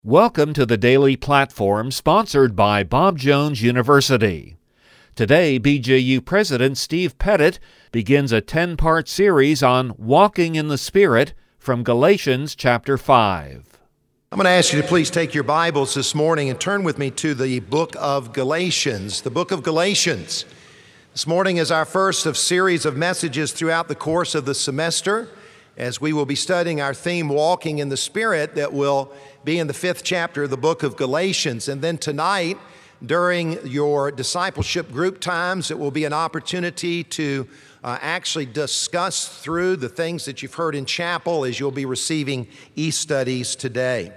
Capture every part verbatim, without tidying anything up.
Welcome to the Daily Platform sponsored by Bob Jones University. Today, B J U President Steve Pettit begins a ten-part series on walking in the Spirit from Galatians chapter five. I'm going to ask you to please take your Bibles this morning and turn with me to the book of Galatians. The book of Galatians. This morning is our first of series of messages throughout the course of the semester, as we will be studying our theme, Walking in the Spirit, that will be in the fifth chapter of the book of Galatians. And then tonight, during your discipleship group times, it will be an opportunity to uh, actually discuss through the things that you've heard in chapel as you'll be receiving e-studies today.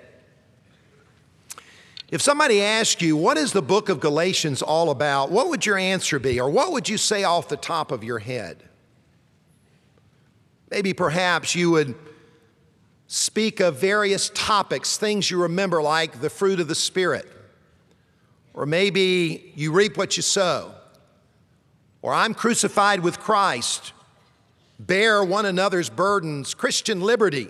If somebody asked you, what is the book of Galatians all about, what would your answer be? Or what would you say off the top of your head? Maybe perhaps you would speak of various topics, things you remember like the fruit of the Spirit. Or maybe you reap what you sow. Or I'm crucified with Christ. Bear one another's burdens. Christian liberty.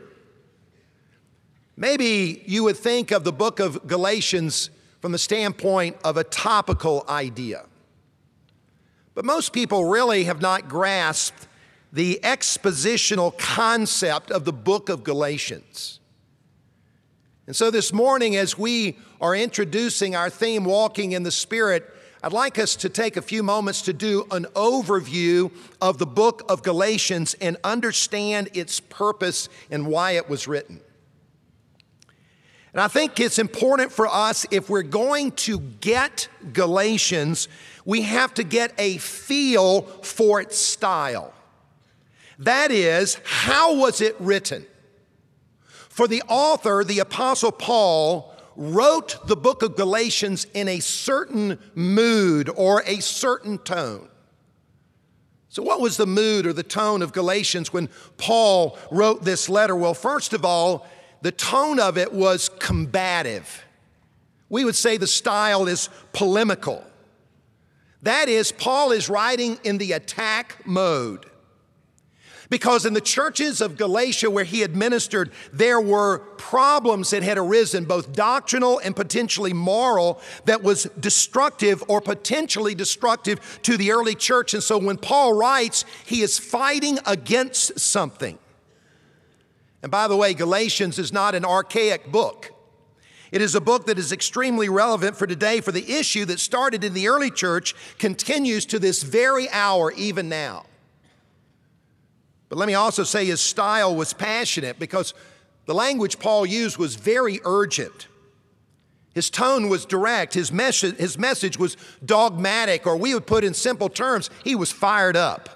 Maybe you would think of the book of Galatians from the standpoint of a topical idea. But most people really have not grasped the expositional concept of the book of Galatians. And so this morning, as we are introducing our theme, Walking in the Spirit, I'd like us to take a few moments to do an overview of the book of Galatians and understand its purpose and why it was written. And I think it's important for us, if we're going to get Galatians, we have to get a feel for its style. That is, how was it written? For the author, the Apostle Paul, wrote the book of Galatians in a certain mood or a certain tone. So what was the mood or the tone of Galatians when Paul wrote this letter? Well, first of all, the tone of it was combative. We would say the style is polemical. That is, Paul is writing in the attack mode. Because in the churches of Galatia where he had ministered, there were problems that had arisen, both doctrinal and potentially moral, that was destructive or potentially destructive to the early church. And so when Paul writes, he is fighting against something. And by the way, Galatians is not an archaic book. It is a book that is extremely relevant for today, for the issue that started in the early church continues to this very hour, even now. But let me also say his style was passionate because the language Paul used was very urgent. His tone was direct. His message, his message was dogmatic, or we would put in simple terms, he was fired up.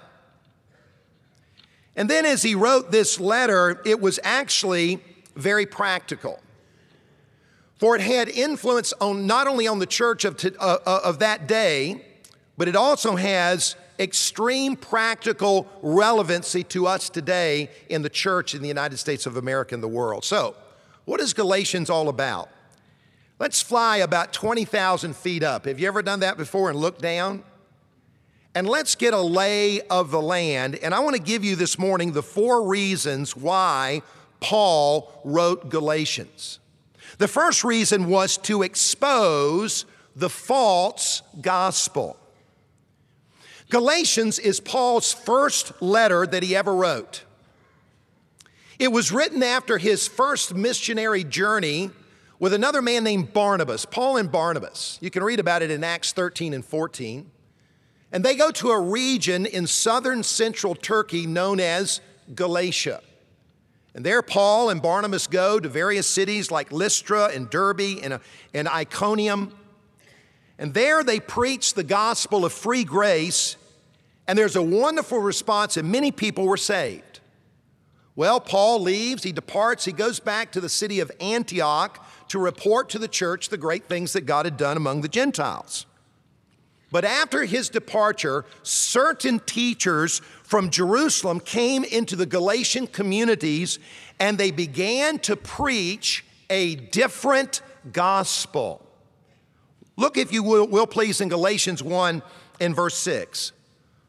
And then as he wrote this letter, it was actually very practical. For it had influence on not only on the church of, to, uh, of that day, but it also has extreme practical relevancy to us today in the church in the United States of America and the world. So, what is Galatians all about? Let's fly about twenty thousand feet up. Have you ever done that before and looked down? And let's get a lay of the land. And I want to give you this morning the four reasons why Paul wrote Galatians. The first reason was to expose the false gospel. Galatians is Paul's first letter that he ever wrote. It was written after his first missionary journey with another man named Barnabas, Paul and Barnabas. You can read about it in Acts thirteen and fourteen. And they go to a region in southern central Turkey known as Galatia. And there Paul and Barnabas go to various cities like Lystra and Derbe and, and Iconium. And there they preach the gospel of free grace, and there's a wonderful response, and many people were saved. Well, Paul leaves, he departs, he goes back to the city of Antioch to report to the church the great things that God had done among the Gentiles. But after his departure, certain teachers from Jerusalem came into the Galatian communities, and they began to preach a different gospel. Look, if you will, will please, in Galatians one and verse six.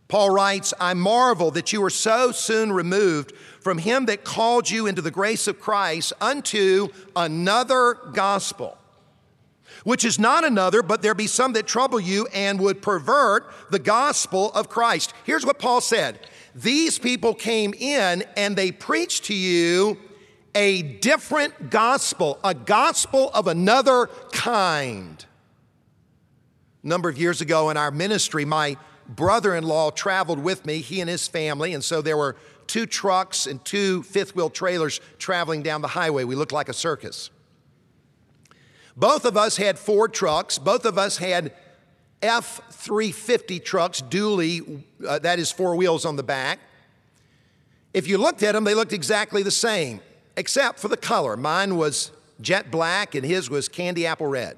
Paul writes, I marvel that you are so soon removed from him that called you into the grace of Christ unto another gospel, which is not another, but there be some that trouble you and would pervert the gospel of Christ. Here's what Paul said. These people came in and they preached to you a different gospel, a gospel of another kind. A number of years ago in our ministry, my brother-in-law traveled with me, he and his family, and so there were two trucks and two fifth-wheel trailers traveling down the highway. We looked like a circus. Both of us had Ford trucks. Both of us had F three fifty trucks, dually, uh, that is four wheels on the back. If you looked at them, they looked exactly the same, except for the color. Mine was jet black and his was candy apple red.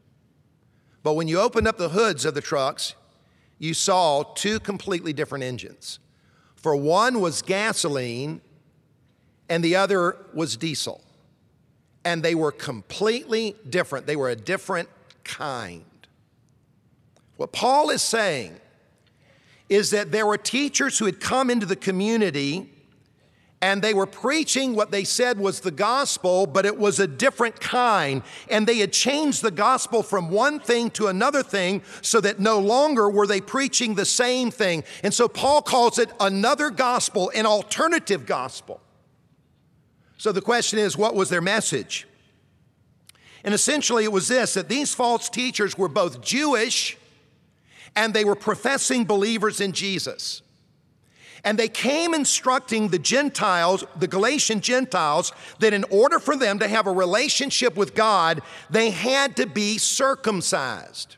But when you opened up the hoods of the trucks, you saw two completely different engines. For one was gasoline and the other was diesel. And they were completely different. They were a different kind. What Paul is saying is that there were teachers who had come into the community and they were preaching what they said was the gospel, but it was a different kind. And they had changed the gospel from one thing to another thing so that no longer were they preaching the same thing. And so Paul calls it another gospel, an alternative gospel. So the question is, what was their message? And essentially it was this, that these false teachers were both Jewish and they were professing believers in Jesus. And they came instructing the Gentiles, the Galatian Gentiles, that in order for them to have a relationship with God, they had to be circumcised.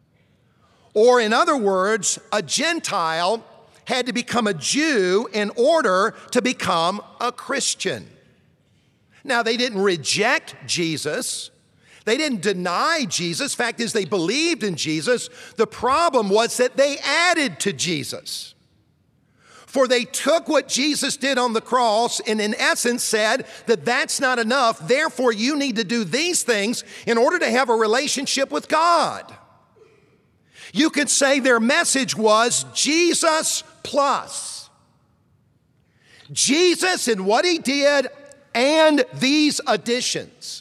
Or in other words, a Gentile had to become a Jew in order to become a Christian. Now, they didn't reject Jesus. They didn't deny Jesus. Fact is, they believed in Jesus. The problem was that they added to Jesus. For they took what Jesus did on the cross and in essence said that that's not enough. Therefore, you need to do these things in order to have a relationship with God. You could say their message was Jesus plus. Jesus and what he did and these additions.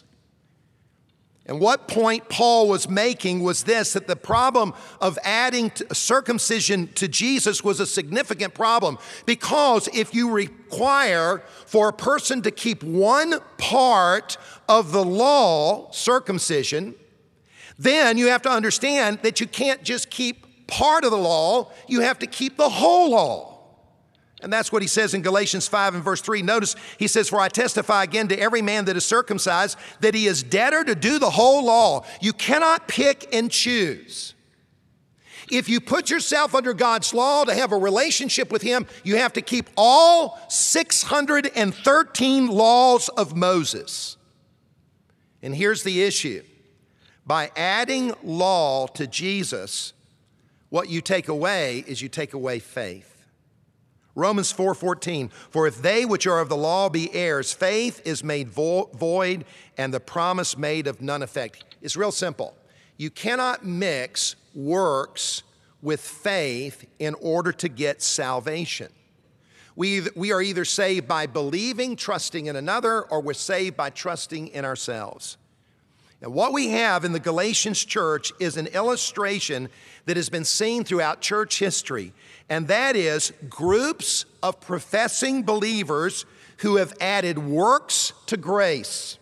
And what point Paul was making was this, that the problem of adding circumcision to Jesus was a significant problem, because if you require for a person to keep one part of the law, circumcision, then you have to understand that you can't just keep part of the law, you have to keep the whole law. And that's what he says in Galatians five and verse three. Notice he says, for I testify again to every man that is circumcised that he is debtor to do the whole law. You cannot pick and choose. If you put yourself under God's law to have a relationship with him, you have to keep all six hundred thirteen laws of Moses. And here's the issue. By adding law to Jesus, what you take away is you take away faith. Romans four fourteen, for if they which are of the law be heirs, faith is made vo- void and the promise made of none effect. It's real simple. You cannot mix works with faith in order to get salvation. We, we are either saved by believing, trusting in another, or we're saved by trusting in ourselves. And what we have in the Galatians church is an illustration that has been seen throughout church history, and that is groups of professing believers who have added works to grace.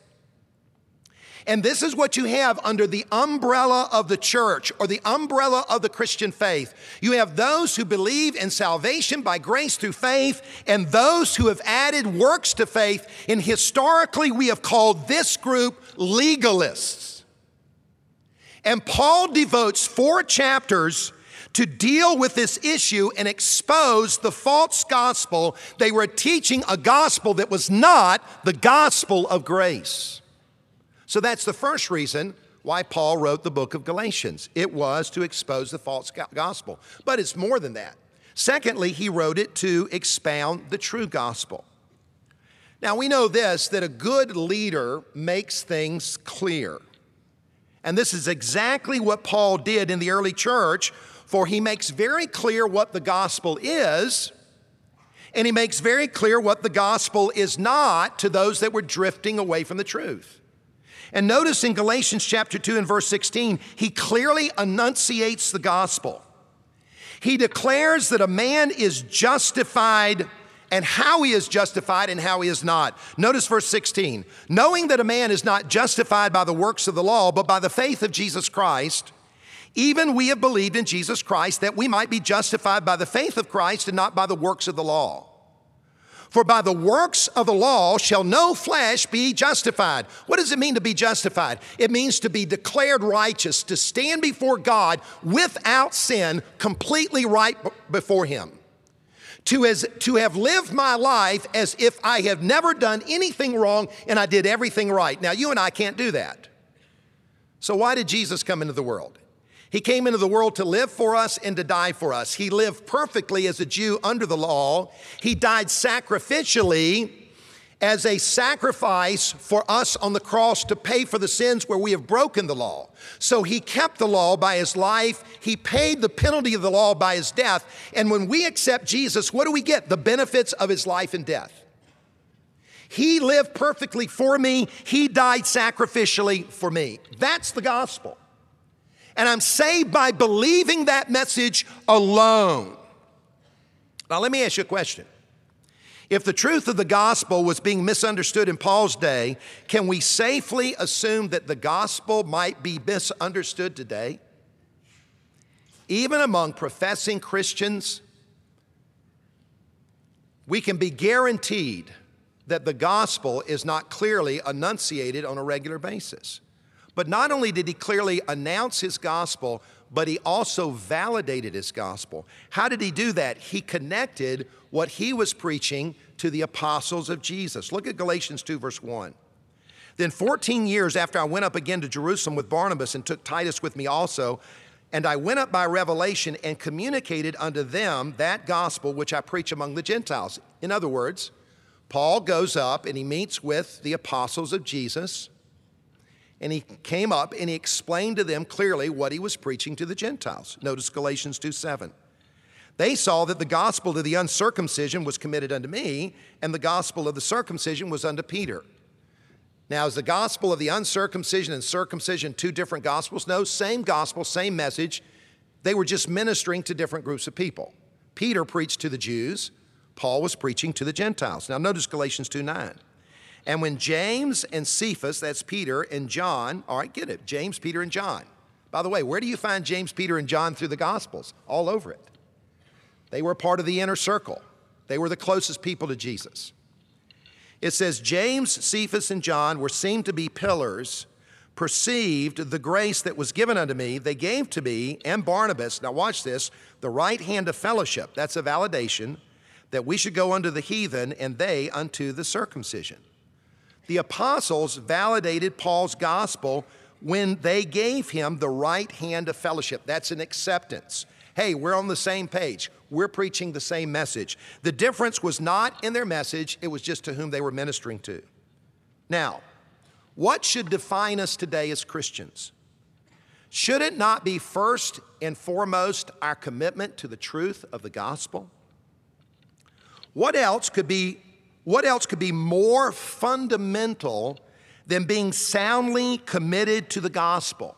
And this is what you have under the umbrella of the church or the umbrella of the Christian faith. You have those who believe in salvation by grace through faith and those who have added works to faith. And historically, we have called this group legalists. And Paul devotes four chapters to deal with this issue and expose the false gospel. They were teaching a gospel that was not the gospel of grace. So that's the first reason why Paul wrote the book of Galatians. It was to expose the false gospel. But it's more than that. Secondly, he wrote it to expound the true gospel. Now we know this, that a good leader makes things clear. And this is exactly what Paul did in the early church, for he makes very clear what the gospel is, and he makes very clear what the gospel is not to those that were drifting away from the truth. And notice in Galatians chapter two and verse sixteen, he clearly enunciates the gospel. He declares that a man is justified and how he is justified and how he is not. Notice verse sixteen, knowing that a man is not justified by the works of the law, but by the faith of Jesus Christ, even we have believed in Jesus Christ that we might be justified by the faith of Christ and not by the works of the law. For by the works of the law shall no flesh be justified. What does it mean to be justified? It means to be declared righteous, to stand before God without sin, completely right b- before Him. To, as, to have lived my life as if I have never done anything wrong and I did everything right. Now, you and I can't do that. So why did Jesus come into the world? He came into the world to live for us and to die for us. He lived perfectly as a Jew under the law. He died sacrificially as a sacrifice for us on the cross to pay for the sins where we have broken the law. So he kept the law by his life. He paid the penalty of the law by his death. And when we accept Jesus, what do we get? The benefits of his life and death. He lived perfectly for me. He died sacrificially for me. That's the gospel. And I'm saved by believing that message alone. Now, let me ask you a question. If the truth of the gospel was being misunderstood in Paul's day, can we safely assume that the gospel might be misunderstood today? Even among professing Christians, we can be guaranteed that the gospel is not clearly enunciated on a regular basis. But not only did he clearly announce his gospel, but he also validated his gospel. How did he do that? He connected what he was preaching to the apostles of Jesus. Look at Galatians two, verse one. Then fourteen years after I went up again to Jerusalem with Barnabas and took Titus with me also, and I went up by revelation and communicated unto them that gospel which I preach among the Gentiles. In other words, Paul goes up and he meets with the apostles of Jesus. And he came up and he explained to them clearly what he was preaching to the Gentiles. Notice Galatians two seven. They saw that the gospel to the uncircumcision was committed unto me, and the gospel of the circumcision was unto Peter. Now, is the gospel of the uncircumcision and circumcision two different gospels? No, same gospel, same message. They were just ministering to different groups of people. Peter preached to the Jews. Paul was preaching to the Gentiles. Now, notice Galatians two nine. And when James and Cephas, that's Peter, and John, all right, get it, James, Peter, and John. By the way, where do you find James, Peter, and John through the Gospels? All over it. They were part of the inner circle. They were the closest people to Jesus. It says, James, Cephas, and John were seen to be pillars, perceived the grace that was given unto me. They gave to me and Barnabas, now watch this, the right hand of fellowship. That's a validation that we should go unto the heathen and they unto the circumcision. The apostles validated Paul's gospel when they gave him the right hand of fellowship. That's an acceptance. Hey, we're on the same page. We're preaching the same message. The difference was not in their message. It was just to whom they were ministering to. Now, what should define us today as Christians? Should it not be first and foremost our commitment to the truth of the gospel? What else could be What else could be more fundamental than being soundly committed to the gospel?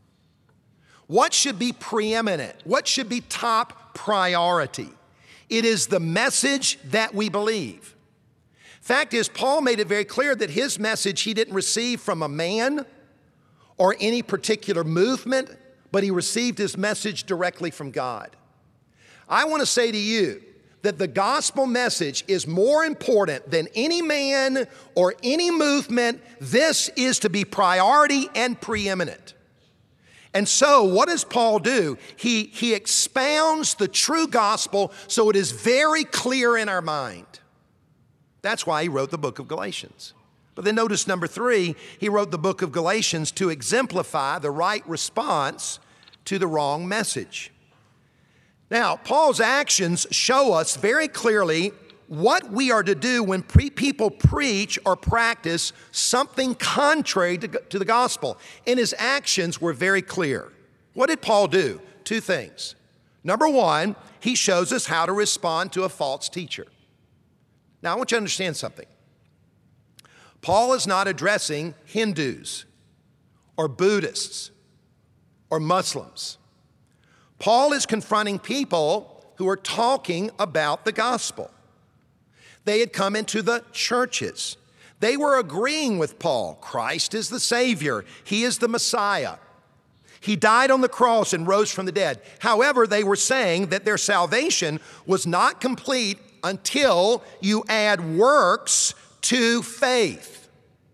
What should be preeminent? What should be top priority? It is the message that we believe. Fact is, Paul made it very clear that his message he didn't receive from a man or any particular movement, but he received his message directly from God. I want to say to you, that the gospel message is more important than any man or any movement. This is to be priority and preeminent. And so what does Paul do? He, he expounds the true gospel so it is very clear in our mind. That's why he wrote the book of Galatians. But then notice number three, he wrote the book of Galatians to exemplify the right response to the wrong message. Now, Paul's actions show us very clearly what we are to do when pre- people preach or practice something contrary to, to the gospel. And his actions were very clear. What did Paul do? Two things. Number one, he shows us how to respond to a false teacher. Now, I want you to understand something. Paul is not addressing Hindus or Buddhists or Muslims. Paul is confronting people who are talking about the gospel. They had come into the churches. They were agreeing with Paul. Christ is the Savior. He is the Messiah. He died on the cross and rose from the dead. However, they were saying that their salvation was not complete until you add works to faith.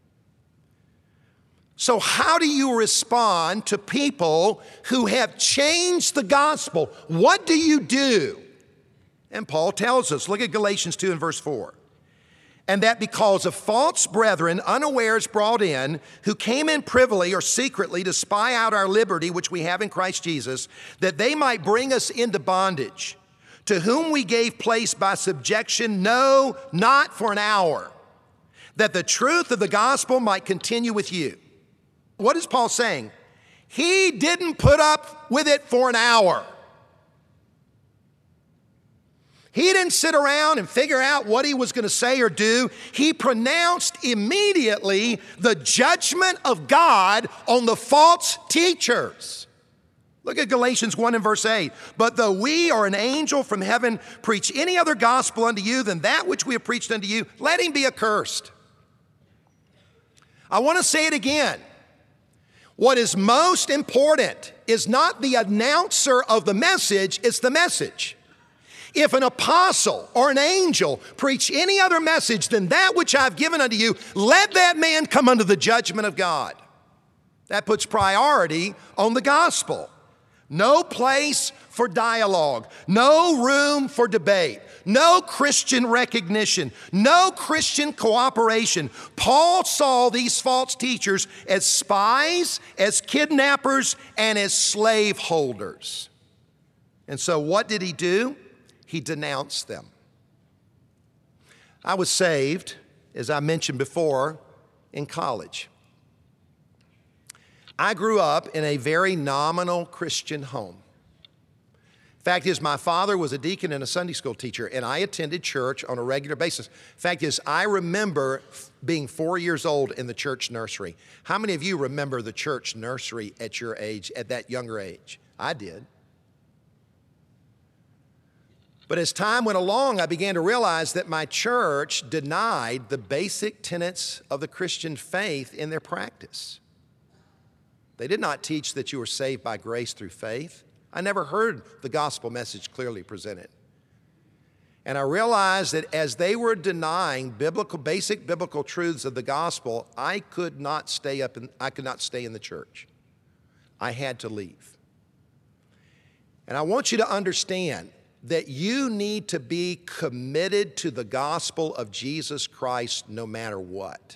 So how do you respond to people who have changed the gospel? What do you do? And Paul tells us, look at Galatians two and verse four. And that because of false brethren unawares brought in, who came in privily or secretly to spy out our liberty which we have in Christ Jesus, that they might bring us into bondage, to whom we gave place by subjection, no, not for an hour, that the truth of the gospel might continue with you. What is Paul saying? He didn't put up with it for an hour. He didn't sit around and figure out what he was going to say or do. He pronounced immediately the judgment of God on the false teachers. Look at Galatians one and verse eight. But though we or an angel from heaven preach any other gospel unto you than that which we have preached unto you, let him be accursed. I want to say it again. What is most important is not the announcer of the message, it's the message. If an apostle or an angel preach any other message than that which I've given unto you, let that man come under the judgment of God. That puts priority on the gospel. No place for dialogue, no room for debate, no Christian recognition, no Christian cooperation. Paul saw these false teachers as spies, as kidnappers, and as slave holders. And so what did he do? He denounced them. I was saved, as I mentioned before, in college. I grew up in a very nominal Christian home. Fact is, my father was a deacon and a Sunday school teacher, and I attended church on a regular basis. Fact is, I remember being four years old in the church nursery. How many of you remember the church nursery at your age, at that younger age? I did. But as time went along, I began to realize that my church denied the basic tenets of the Christian faith in their practice. They did not teach that you were saved by grace through faith. I never heard the gospel message clearly presented. And I realized that as they were denying biblical, basic biblical truths of the gospel, I could not stay up in, I could not stay in the church. I had to leave. And I want you to understand that you need to be committed to the gospel of Jesus Christ no matter what.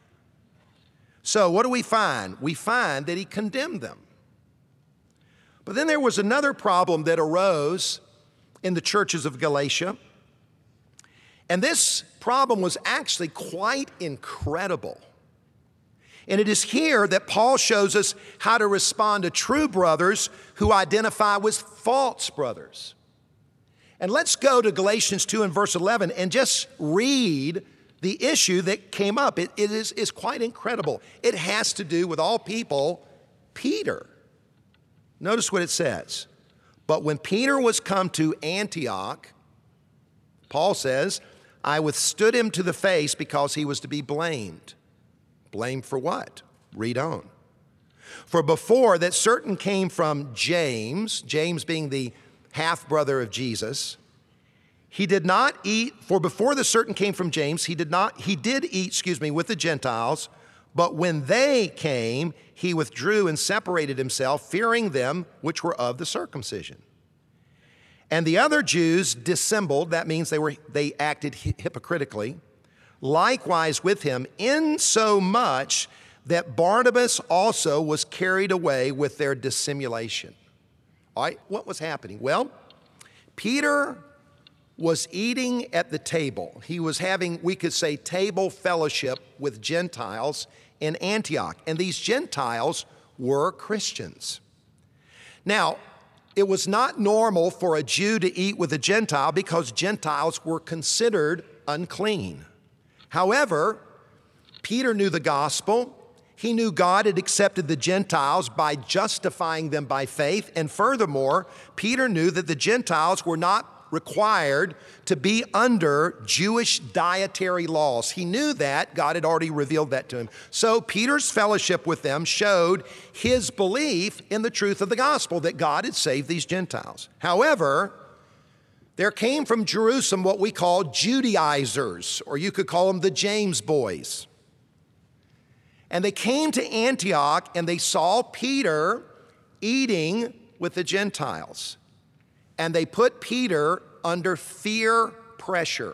So what do we find? We find that he condemned them. But then there was another problem that arose in the churches of Galatia. And this problem was actually quite incredible. And it is here that Paul shows us how to respond to true brothers who identify with false brothers. And let's go to Galatians two and verse eleven and just read the issue that came up. It, it is, is quite incredible. It has to do with all people, Peter. Notice what it says. But when Peter was come to Antioch, Paul says, I withstood him to the face because he was to be blamed. Blamed for what? Read on. For before that certain came from James, James being the half-brother of Jesus, he did not eat, for before the certain came from James, he did not, he did eat, excuse me, with the Gentiles, but when they came, he withdrew and separated himself, fearing them which were of the circumcision. And the other Jews dissembled, that means they were they acted hypocritically, likewise with him, insomuch that Barnabas also was carried away with their dissimulation. All right, what was happening? Well, Peter was eating at the table. He was having, we could say, table fellowship with Gentiles in Antioch. And these Gentiles were Christians. Now, it was not normal for a Jew to eat with a Gentile because Gentiles were considered unclean. However, Peter knew the gospel. He knew God had accepted the Gentiles by justifying them by faith. And furthermore, Peter knew that the Gentiles were not required to be under Jewish dietary laws. He knew that. God had already revealed that to him. So Peter's fellowship with them showed his belief in the truth of the gospel, that God had saved these Gentiles. However, there came from Jerusalem what we call Judaizers, or you could call them the James boys. And they came to Antioch and they saw Peter eating with the Gentiles. And they put Peter under fear pressure.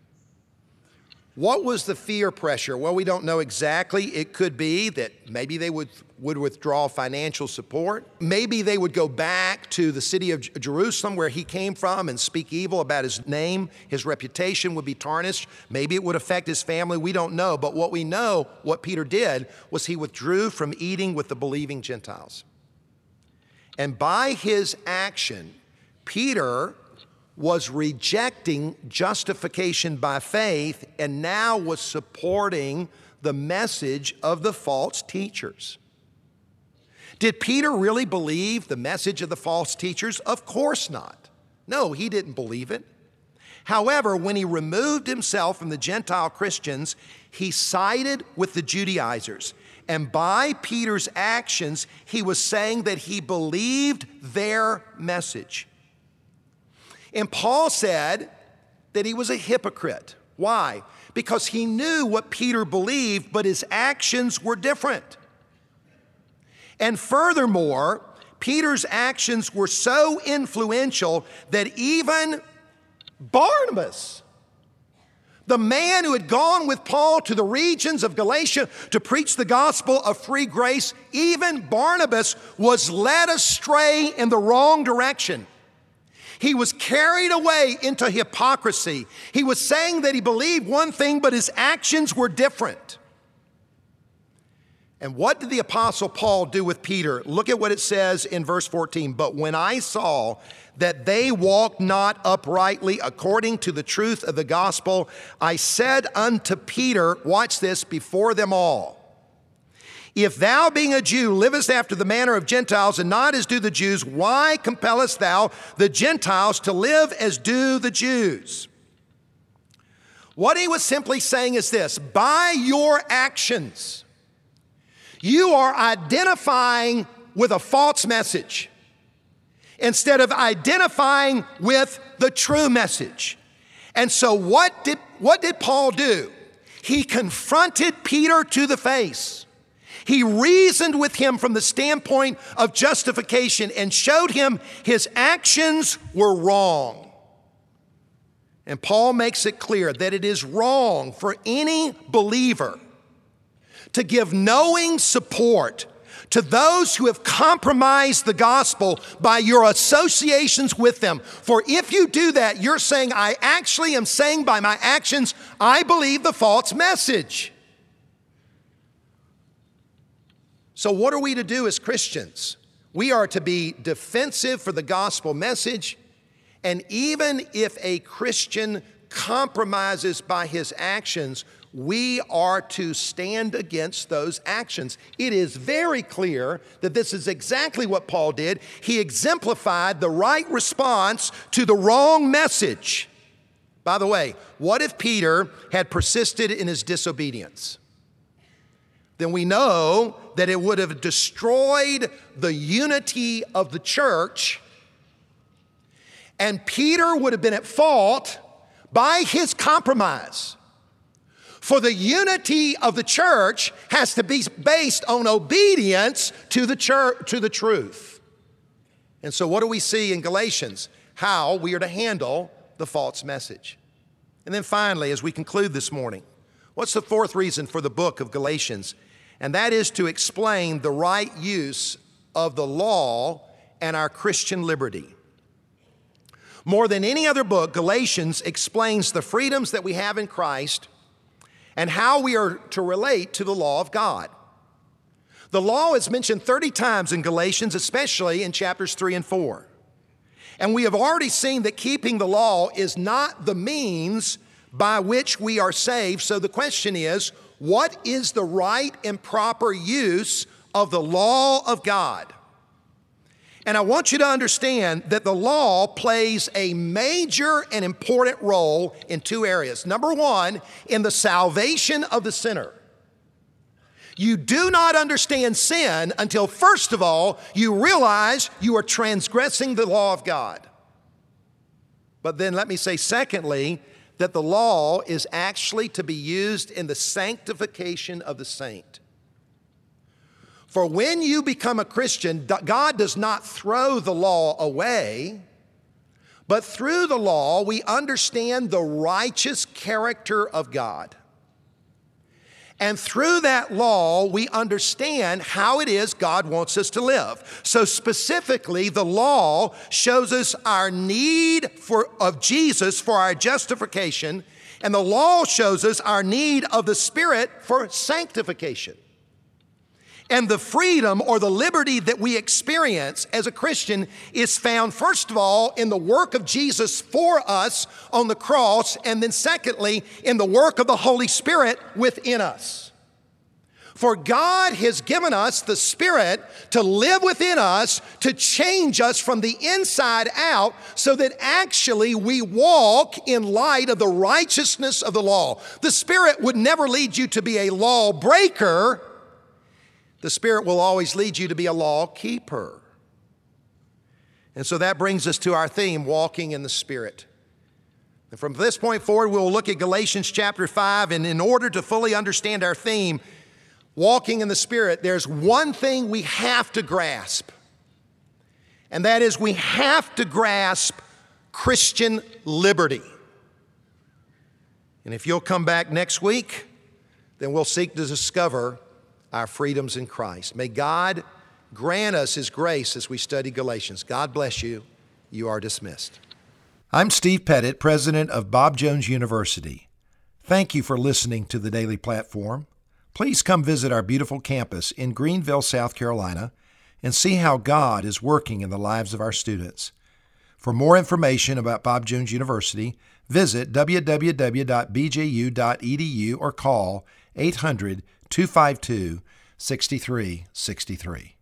What was the fear pressure? Well, we don't know exactly. It could be that maybe they would, would withdraw financial support. Maybe they would go back to the city of Jerusalem where he came from and speak evil about his name. His reputation would be tarnished. Maybe it would affect his family. We don't know. But what we know, what Peter did, was he withdrew from eating with the believing Gentiles. And by his action, Peter was rejecting justification by faith and now was supporting the message of the false teachers. Did Peter really believe the message of the false teachers? Of course not. No, he didn't believe it. However, when he removed himself from the Gentile Christians, he sided with the Judaizers. And by Peter's actions, he was saying that he believed their message. And Paul said that he was a hypocrite. Why? Because he knew what Peter believed, but his actions were different. And furthermore, Peter's actions were so influential that even Barnabas, the man who had gone with Paul to the regions of Galatia to preach the gospel of free grace, even Barnabas was led astray in the wrong direction. He was carried away into hypocrisy. He was saying that he believed one thing, but his actions were different. And what did the Apostle Paul do with Peter? Look at what it says in verse fourteen. But when I saw that they walked not uprightly according to the truth of the gospel, I said unto Peter, watch this, before them all, if thou, being a Jew, livest after the manner of Gentiles and not as do the Jews, why compellest thou the Gentiles to live as do the Jews? What he was simply saying is this: by your actions, you are identifying with a false message instead of identifying with the true message. And so what did, what did Paul do? He confronted Peter to the face. He reasoned with him from the standpoint of justification and showed him his actions were wrong. And Paul makes it clear that it is wrong for any believer to give knowing support to those who have compromised the gospel by your associations with them. For if you do that, you're saying, I actually am saying by my actions, I believe the false message. So what are we to do as Christians? We are to be defensive for the gospel message. And even if a Christian compromises by his actions, we are to stand against those actions. It is very clear that this is exactly what Paul did. He exemplified the right response to the wrong message. By the way, what if Peter had persisted in his disobedience? Then we know that it would have destroyed the unity of the church, and Peter would have been at fault by his compromise. For the unity of the church has to be based on obedience to the church, to the truth. And so what do we see in Galatians? How we are to handle the false message. And then finally, as we conclude this morning, what's the fourth reason for the book of Galatians? And that is to explain the right use of the law and our Christian liberty. More than any other book, Galatians explains the freedoms that we have in Christ and how we are to relate to the law of God. The law is mentioned thirty times in Galatians, especially in chapters three and four. And we have already seen that keeping the law is not the means by which we are saved. So the question is, what is the right and proper use of the law of God? And I want you to understand that the law plays a major and important role in two areas. Number one, in the salvation of the sinner. You do not understand sin until, first of all, you realize you are transgressing the law of God. But then let me say, secondly, that the law is actually to be used in the sanctification of the saint. For when you become a Christian, God does not throw the law away, but through the law, we understand the righteous character of God. And through that law, we understand how it is God wants us to live. So specifically, the law shows us our need for, of Jesus for our justification, and the law shows us our need of the Spirit for sanctification. And the freedom or the liberty that we experience as a Christian is found, first of all, in the work of Jesus for us on the cross, and then secondly, in the work of the Holy Spirit within us. For God has given us the Spirit to live within us, to change us from the inside out, so that actually we walk in light of the righteousness of the law. The Spirit would never lead you to be a lawbreaker. The Spirit will always lead you to be a law keeper. And so that brings us to our theme, walking in the Spirit. And from this point forward, we'll look at Galatians chapter five, and in order to fully understand our theme, walking in the Spirit, there's one thing we have to grasp, and that is we have to grasp Christian liberty. And if you'll come back next week, then we'll seek to discover our freedoms in Christ. May God grant us His grace as we study Galatians. God bless you. You are dismissed. I'm Steve Pettit, president of Bob Jones University. Thank you for listening to the Daily Platform. Please come visit our beautiful campus in Greenville, South Carolina, and see how God is working in the lives of our students. For more information about Bob Jones University, visit w w w dot b j u dot e d u or call eight hundred, two five two, six three six three.